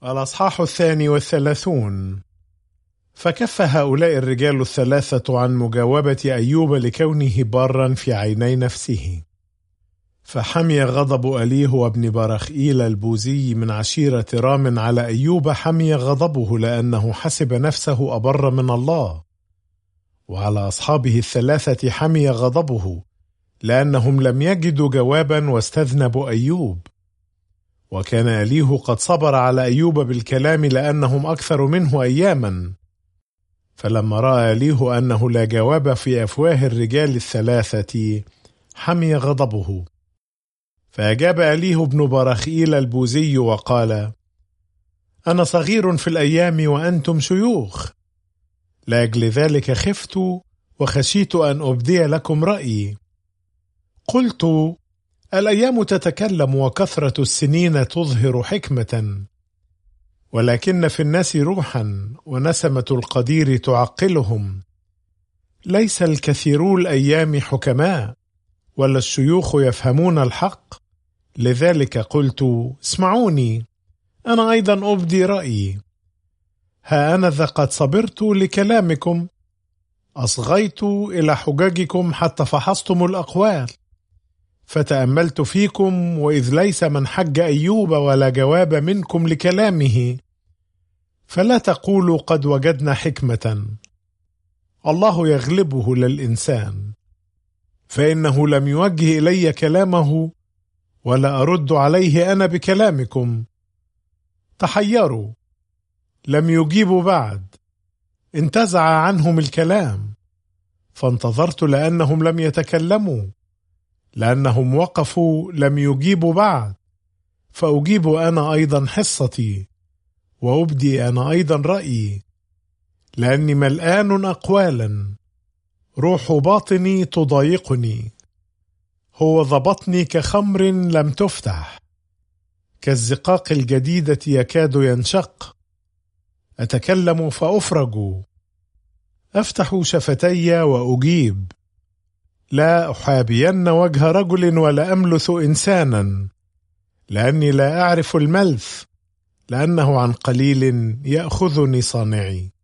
الأصحاح 32. فكف هؤلاء الرجال الثلاثة عن مجاوبة أيوب لكونه بارا في عيني نفسه. فحمي غضب أليه وابن برخئيل البوزي من عشيرة رام على أيوب، حمي غضبه لأنه حسب نفسه أبر من الله. وعلى أصحابه الثلاثة حمي غضبه لأنهم لم يجدوا جوابا واستذنبوا أيوب. وكان أليه قد صبر على أيوب بالكلام لأنهم أكثر منه أياما. فلما رأى أليه أنه لا جواب في أفواه الرجال الثلاثة حمي غضبه. فأجاب أليه بن برخئيل البوزي وقال: أنا صغير في الأيام وأنتم شيوخ، لأجل ذلك خفت وخشيت أن أبدي لكم رأيي. قلت: الأيام تتكلم وكثرة السنين تظهر حكمة، ولكن في الناس روحا ونسمة القدير تعقلهم. ليس الكثيرو الأيام حكماء، ولا الشيوخ يفهمون الحق. لذلك قلت: اسمعوني، أنا أيضا أبدي رأيي. ها أنا ذا قد صبرت لكلامكم، أصغيت إلى حججكم حتى فحصتم الأقوال. فتأملت فيكم، وإذ ليس من حج أيوب ولا جواب منكم لكلامه، فلا تقولوا قد وجدنا حكمة. الله يغلبه للإنسان، فإنه لم يوجه إلي كلامه ولا أرد عليه أنا بكلامكم. تحيروا، لم يجيبوا بعد، انتزع عنهم الكلام. فانتظرت لأنهم لم يتكلموا، لأنهم وقفوا لم يجيبوا بعد. فأجيب أنا أيضا حصتي، وأبدي أنا أيضا رأيي، لأني ملآن أقوالا، روح باطني تضايقني. هو ضبطني كخمر لم تفتح، كالزقاق الجديدة يكاد ينشق. أتكلم فأفرج، أفتح شفتي وأجيب. لا أحابين وجه رجل ولا أملث إنسانا، لأني لا أعرف الملث، لأنه عن قليل يأخذني صانعي.